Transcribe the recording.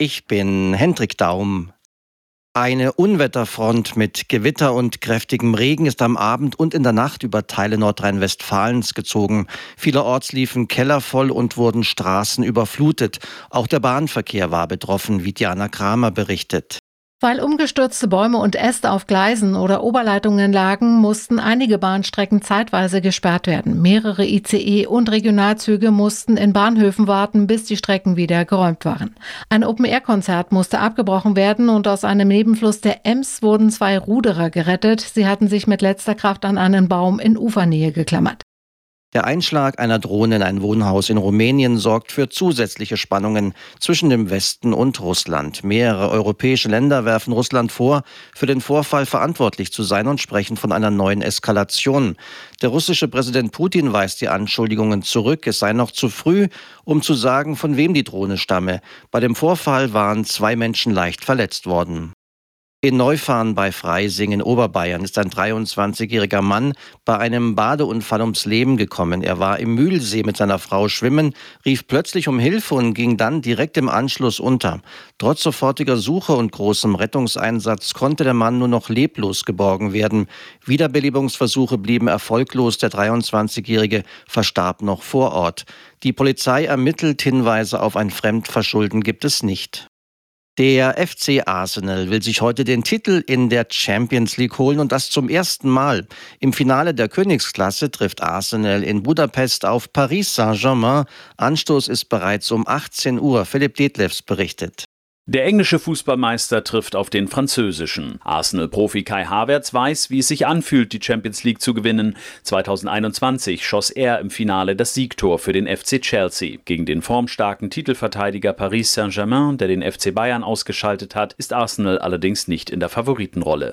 Ich bin Hendrik Daum. Eine Unwetterfront mit Gewitter und kräftigem Regen ist am Abend und in der Nacht über Teile Nordrhein-Westfalens gezogen. Vielerorts liefen Keller voll und wurden Straßen überflutet. Auch der Bahnverkehr war betroffen, wie Diana Kramer berichtet. Weil umgestürzte Bäume und Äste auf Gleisen oder Oberleitungen lagen, mussten einige Bahnstrecken zeitweise gesperrt werden. Mehrere ICE- und Regionalzüge mussten in Bahnhöfen warten, bis die Strecken wieder geräumt waren. Ein Open-Air-Konzert musste abgebrochen werden und aus einem Nebenfluss der Ems wurden 2 Ruderer gerettet. Sie hatten sich mit letzter Kraft an einen Baum in Ufernähe geklammert. Der Einschlag einer Drohne in ein Wohnhaus in Rumänien sorgt für zusätzliche Spannungen zwischen dem Westen und Russland. Mehrere europäische Länder werfen Russland vor, für den Vorfall verantwortlich zu sein und sprechen von einer neuen Eskalation. Der russische Präsident Putin weist die Anschuldigungen zurück. Es sei noch zu früh, um zu sagen, von wem die Drohne stamme. Bei dem Vorfall waren 2 Menschen leicht verletzt worden. In Neufahrn bei Freising in Oberbayern ist ein 23-jähriger Mann bei einem Badeunfall ums Leben gekommen. Er war im Mühlsee mit seiner Frau schwimmen, rief plötzlich um Hilfe und ging dann direkt im Anschluss unter. Trotz sofortiger Suche und großem Rettungseinsatz konnte der Mann nur noch leblos geborgen werden. Wiederbelebungsversuche blieben erfolglos. Der 23-jährige verstarb noch vor Ort. Die Polizei ermittelt, Hinweise auf ein Fremdverschulden gibt es nicht. Der FC Arsenal will sich heute den Titel in der Champions League holen und das zum ersten Mal. Im Finale der Königsklasse trifft Arsenal in Budapest auf Paris Saint-Germain. Anstoß ist bereits um 18 Uhr. Philipp Detlefs berichtet. Der englische Fußballmeister trifft auf den französischen. Arsenal-Profi Kai Havertz weiß, wie es sich anfühlt, die Champions League zu gewinnen. 2021 schoss er im Finale das Siegtor für den FC Chelsea. Gegen den formstarken Titelverteidiger Paris Saint-Germain, der den FC Bayern ausgeschaltet hat, ist Arsenal allerdings nicht in der Favoritenrolle.